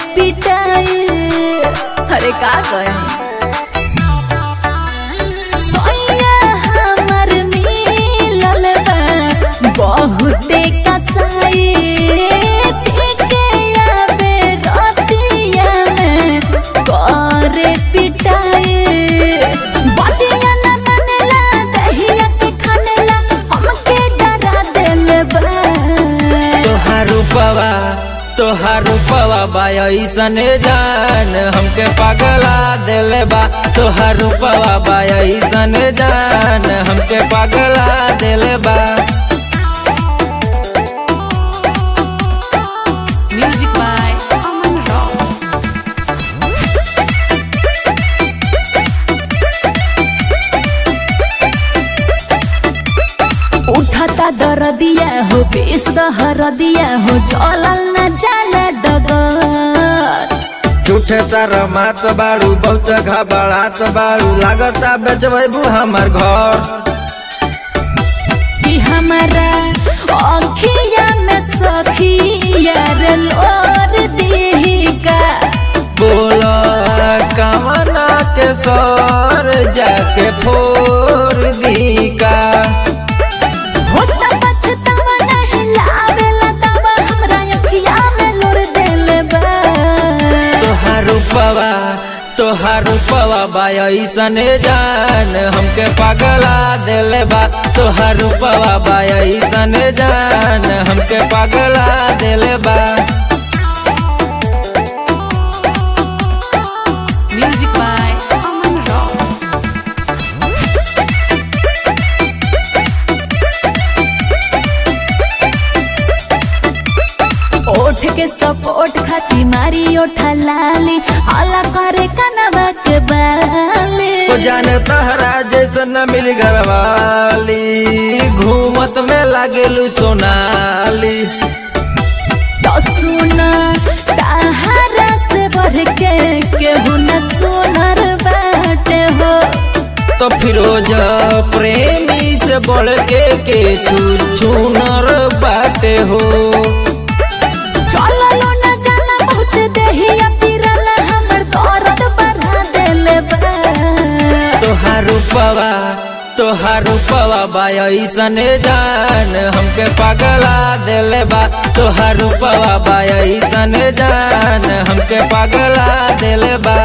पिटाई। अरे का कही सोया हमर मिलल बा बहुते कसाई। पीके आवे रतिया में करे पिटाई। बतिया न मानेला दहिया के खानेला हमके डरा देले बा। तोहार रूपवा बा ऐसन जान हमके पागला देले बा। तोहार रूपवा बा ऐसन जान हमके पागला देले बा। Music by Aman Rao. उठता दरदिया हो बेस दहरदिया हो चलल न जाला डगर। झूठे सारा मात बाड़ू बहुत घबरात बाड़ू लागता बेचबू हमर घर। कि हमारा अखिया में सखिया रे लोर देहिका। बोला कमना के सर जाके फोर दी का। होता पछतावा नहीं लावेला दवा हमरा अखिया में लोर देले बा। तोहार रूपवा बा ऐसन जान हमके पागला देले बा। तोहार रूपवा बा ऐसन जान हमके पागला देले बा। Music by Aman Rao. ओठ के सपोर्ट खाती मारी ओठा लाली हाला करे कनवा के बाली। तो जाने तहरा जैसन मिल घरवाली घूमत में लागेलू सोनाली। तो सुना तहरा से बढ़ के केहू न सुनर बाटे हो। तो फिरोज प्रेमी से बढ़ के छुनर बाटे हो। चललो न जाना बहुत देहिया पिरला हमर दर्द बढ़ा देले बा। तोहार रूपवा बा ऐसन जान हमके पागला देले बा। तोहार रूपवा बा ऐसन जान हमके पागला देले बा।